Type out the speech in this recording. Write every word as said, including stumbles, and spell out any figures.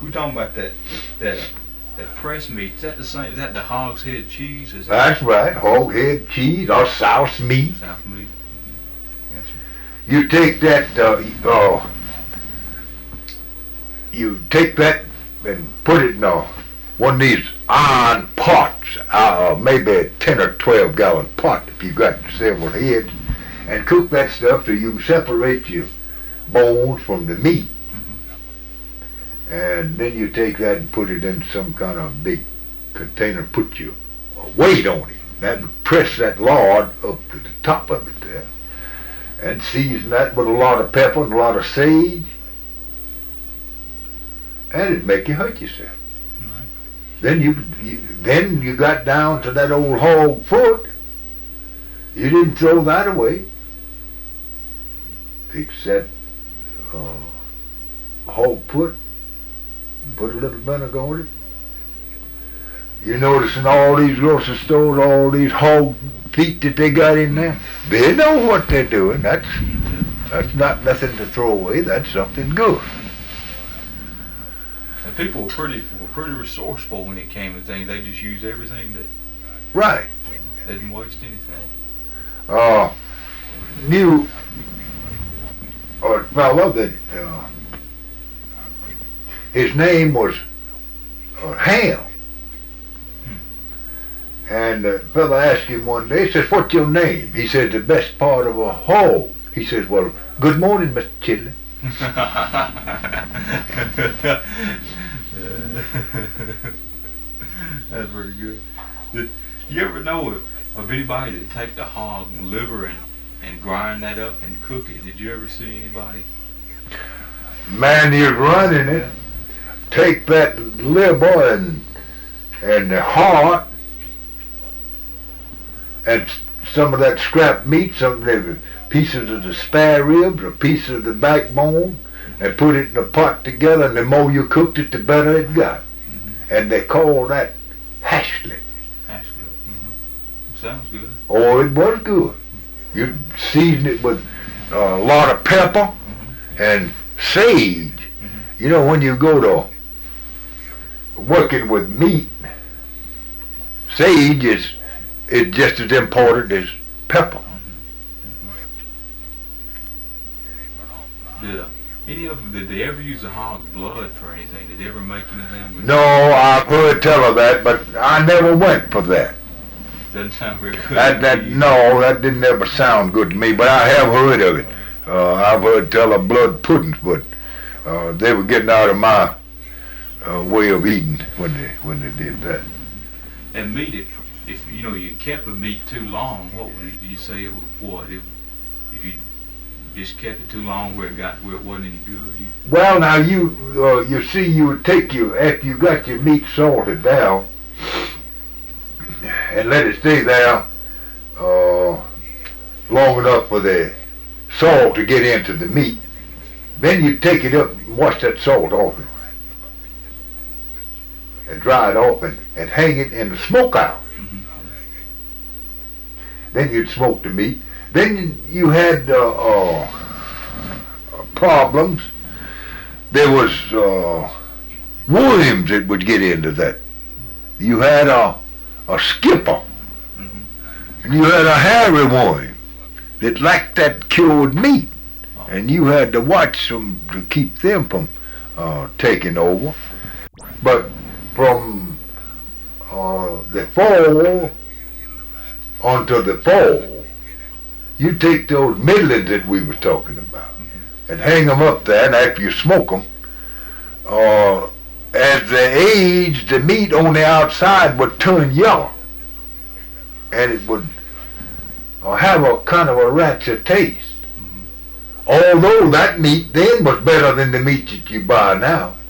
we're talking about that that that press meat. Is that the same? Is that the hog's head cheese? Is that That's right, hog head cheese or souse meat. South meat? Mm-hmm. Yes, sir. You take that, uh, uh, you take that and put it in a, one of these iron pots, uh, maybe a ten or twelve gallon pot if you got several heads, and cook that stuff so you can separate your bones from the meat. And then you take that and put it in some kind of big container, put your weight on it. That would press that lard up to the top of it there. And season that with a lot of pepper and a lot of sage. And it'd make you hurt yourself. Right. Then you, you then you got down to that old hog foot. You didn't throw that away. Fix that uh, hog foot. Put a little vinegar on it. You notice in all these grocery stores, all these hog feet that they got in there, they know what they're doing. That's that's not nothing to throw away. That's something good. And people were pretty were pretty resourceful when it came to things. They just used everything that Right. they didn't waste anything. Uh, knew a fellow that uh, his name was uh, Ham. And the fellow asked him one day, he says, "What's your name?" He said, "The best part of a hog." He says, "Well, good morning, Mister Chidley." That's pretty good. Did you ever know of, of anybody that take the hog liver and, and grind that up and cook it? Did you ever see anybody? Man, you're running it. Take that liver and and the heart and some of that scrap meat, some of the pieces of the spare ribs or pieces of the backbone, and put it in a pot together, and the more you cooked it, the better it got. Mm-hmm. And they call that hashlet. Hashlet. Mm-hmm. Sounds good. Oh, it was good. You season it with a lot of pepper mm-hmm. and sage. Mm-hmm. You know, when you go to working with meat, sage is is just as important as pepper. Did uh, any of them, did they ever use the hog's blood for anything? Did they ever make anything with No, I've heard tell of that, but I never went for that. Doesn't sound very good. That, that, no, that didn't ever sound good to me, but I have heard of it. Uh, I've heard tell of blood puddings, but uh, they were getting out of my uh, way of eating when they when they did that. And meat, if, if you know you kept a meat too long, what would you say it was? What if, if you just kept it too long where it got where it wasn't any good? You, well, now you uh, you see, you would take your after you got your meat salted down and let it stay there uh, long enough for the salt to get into the meat. Then you take it up and wash that salt off it and dry it off and, and hang it in the smokehouse. Mm-hmm. Then you'd smoke the meat. Then you had uh, uh, problems. There was uh, worms that would get into that. You had a, a skipper, mm-hmm. and you had a hairy worm that liked that cured meat, oh. and you had to watch them to keep them from uh, taking over. But from uh, the fall onto the fall, you take those middlings that we were talking about mm-hmm. and hang them up there, and after you smoke them, uh, as they age, the meat on the outside would turn yellow, and it would uh, have a kind of a ratchet taste. Mm-hmm. Although that meat then was better than the meat that you buy now.